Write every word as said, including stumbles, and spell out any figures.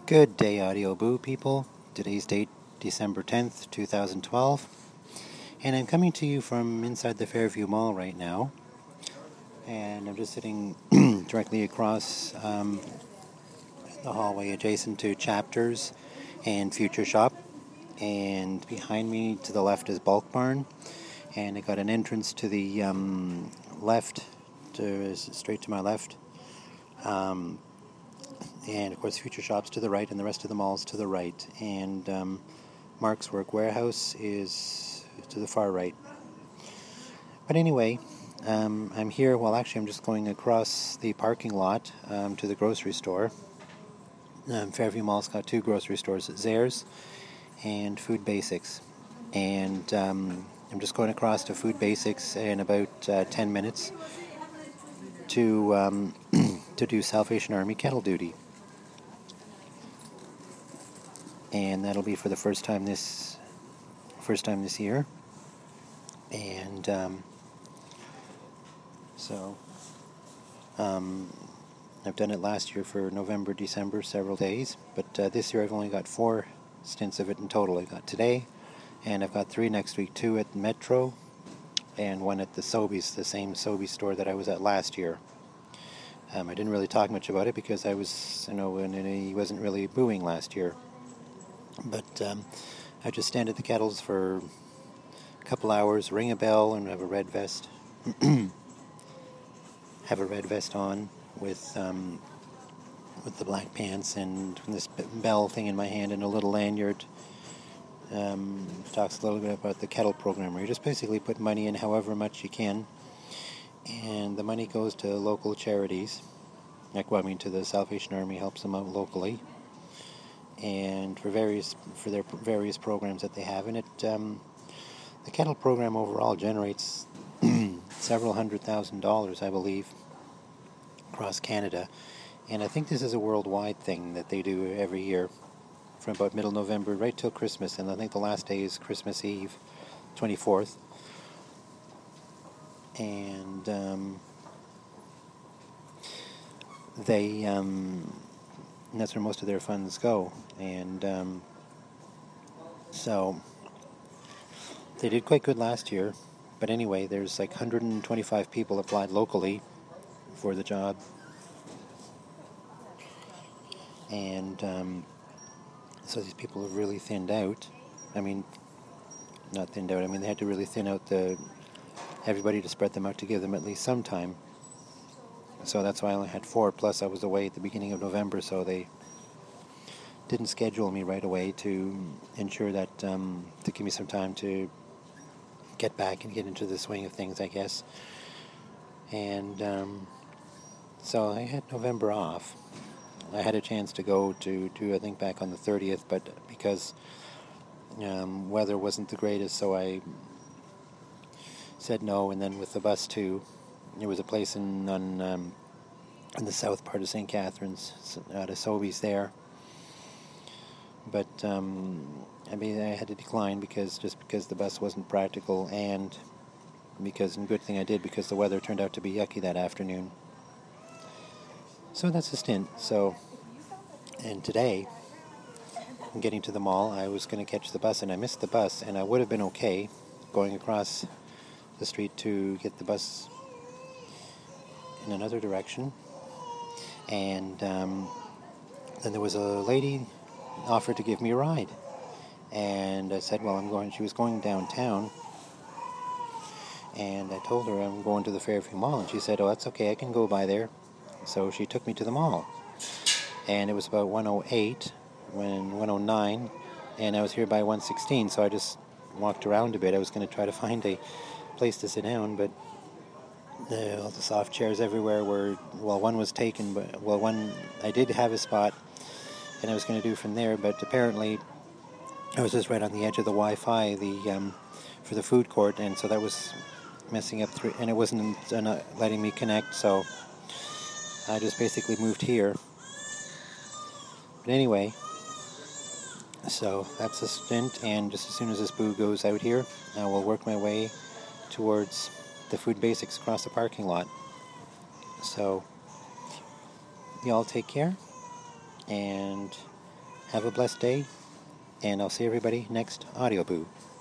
Good day, Audio Boo people. Today's date, December tenth, two thousand twelve. And I'm coming to you from inside the Fairview Mall right now. And I'm just sitting directly across um, the hallway adjacent to Chapters and Future Shop. And behind me to the left is Bulk Barn. And I got an entrance to the um, left, to straight to my left. Um, and of course Future Shop's to the right and the rest of the mall's to the right. And um, Mark's Work Warehouse is to the far right. But anyway, um, I'm here, well actually I'm just going across the parking lot um, to the grocery store. Um, Fairview Mall's got two grocery stores, Zehrs and Food Basics. And um, I'm just going across to Food Basics in about uh, ten minutes to um, to do Salvation Army kettle duty. And that'll be for the first time this first time this year. And um, so um, I've done it last year for November, December, several days, but uh, this year I've only got four stints of it in total. I got today, and I've got three next week, two at Metro, and one at the Sobeys, the same Sobeys store that I was at last year. Um, I didn't really talk much about it because I was, you know, and he wasn't really booing last year. But um, I just stand at the kettles for a couple hours, ring a bell, and have a red vest. have a red vest on with um, with the black pants and this bell thing in my hand and a little lanyard. Um, talks a little bit about the kettle program where you just basically put money in however much you can, and the money goes to local charities, like well, I mean to the Salvation Army, helps them out locally, and for various for their various programs that they have. And it um, the kettle program overall generates several hundred thousand dollars, I believe, across Canada. And I think this is a worldwide thing that they do every year from about middle November right till Christmas. And I think the last day is Christmas Eve, twenty-fourth. And um, they, um, and that's where most of their funds go. And um, so they did quite good last year. But anyway, there's like one hundred twenty-five people applied locally for the job. And um, so these people have really thinned out. I mean, not thinned out, I mean they had to really thin out the everybody to spread them out to give them at least some time. So that's why I only had four, plus I was away at the beginning of November, so they didn't schedule me right away to ensure that, um, to give me some time to get back and get into the swing of things, I guess. And um, so I had November off. I had a chance to go to, to I think back on the thirtieth, but because um, weather wasn't the greatest, so I said no. And then with the bus too, there was a place in on um, in the south part of Saint Catharines, out of Sobeys there. But um, I mean, I had to decline because just because the bus wasn't practical, and because and good thing I did because the weather turned out to be yucky that afternoon. So that's a stint. So, and today, I'm getting to the mall. I was going to catch the bus, and I missed the bus, and I would have been okay going across the street to get the bus in another direction. And um, then there was a lady offered to give me a ride, and I said, well, I'm going, she was going downtown, and I told her I'm going to the Fairview Mall, and she said, oh, that's okay, I can go by there. So she took me to the mall, and it was about one oh eight, when one oh nine, and I was here by one sixteen, so I just walked around a bit. I was going to try to find a place to sit down, but the, all the soft chairs everywhere were, well, one was taken, but, well, one, I did have a spot, and I was going to do from there, but apparently I was just right on the edge of the Wi-Fi, the um, for the food court, and so that was messing up, through, and it wasn't uh, not letting me connect, so I just basically moved here. But anyway, so that's a stint, and just as soon as this boo goes out here, I will work my way towards the Food Basics across the parking lot. So, y'all take care, and Have a blessed day, and I'll see everybody next Audio Boo.